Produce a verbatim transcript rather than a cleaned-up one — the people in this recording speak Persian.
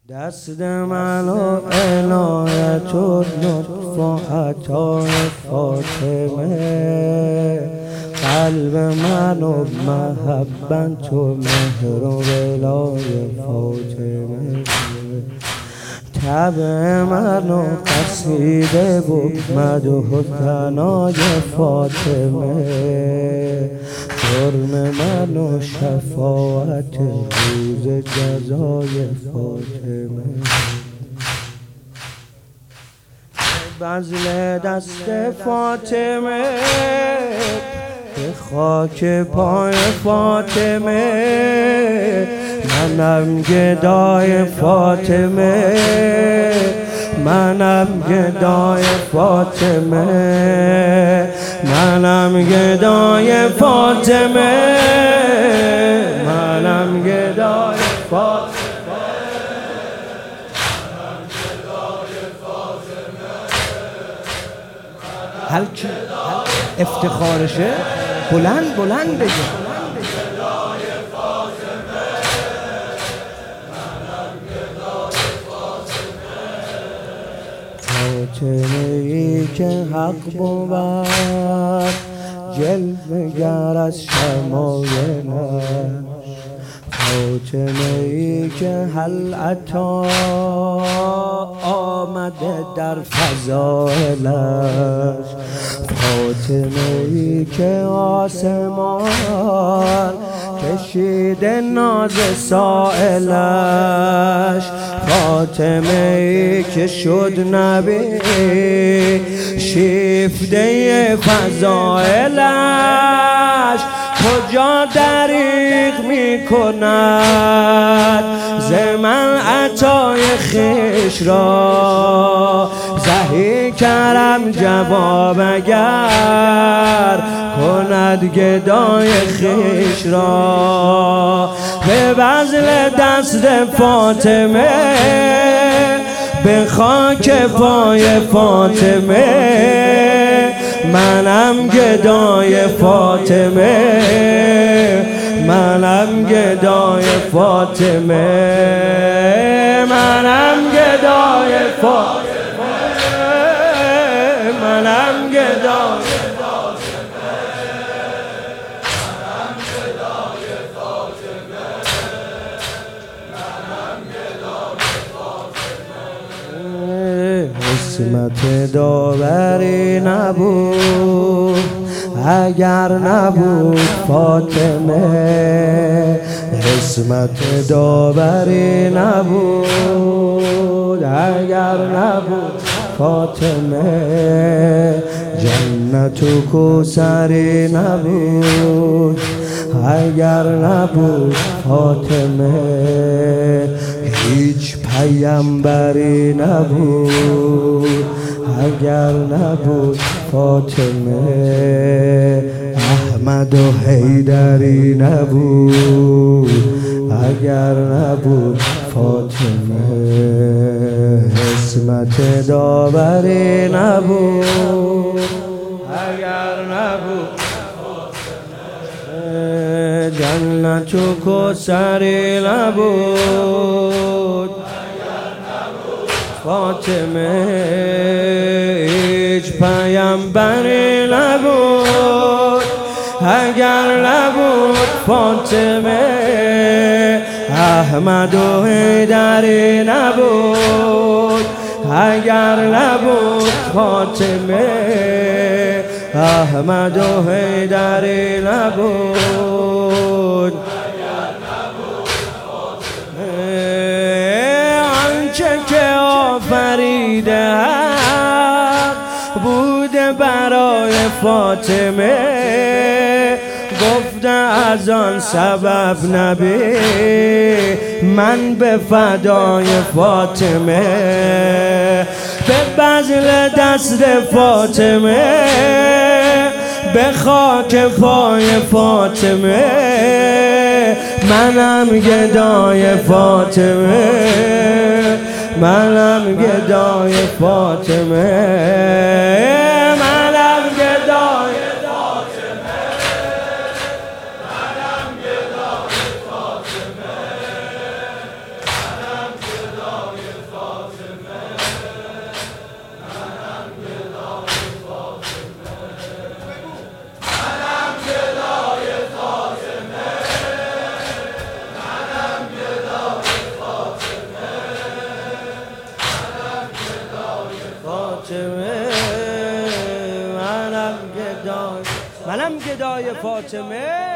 دست منو عنایت و لطف و عطای فاطمه، قلب منو محبت و مهر و ولای فاطمه، طبع منو قصیده و مدح و ثنای فاطمه، جرم منو شفاعت روز جزای فاطمه، بذل دست فاطمه به خاک پای فاطمه، منم گدای فاطمه، منم گدای فاطمه، منم گدای فاطمه، منم گدای فاطمه. هل کی افتخارشه بلند بلند بگه. فاطمه ای که حق بود جلوه گر از شمایلش، فاطمه ای که هل عطا آمده در فضائلش، فاطمه ای که آسمان کشیده ناز سائلش، فاطمه ای که شد نبی شیفته فضائلش، کجا دریغ می کند ز من عطای خویش را، زهی کرم جواب اگر کند گدای خویش را، به بذل دست فاطمه به خاک پای فاطمه، منم گدای فاطمه، منم گدای فاطمه، منم گدای فاطمه، منم گدای قسمت داوری نبود اگر نبود فاطمه، قسمت داوری نبود اگر نبود فاطمه، جنت و کوثری نبود اگر نبود فاطمه، هیچ پیامبری نبود اگر نبود فاطمه، احمد و حیدری نبود اگر نبود فاطمه، عصمت داوری نبود اگر نبود فاطمه، جنت و کوثری نبود فاطمه، هیچ پیامبری نبود اگر نبود فاطمه، احمد و حیدری نبود اگر نبود فاطمه، احمد و حیدری نبود اگر نبود فاطمه، آنچه که آفریده حق بوده برای فاطمه، گفته از آن سبب نبی من به فدای فاطمه، به بذل دست فاطمه به خاک پای فاطمه، منم گدای فاطمه، منم گدای فاطمه، منم گدای فاطمه، منم گدای فاطمه، منم گدای فاطمه منم گدای منم گدای فاطمه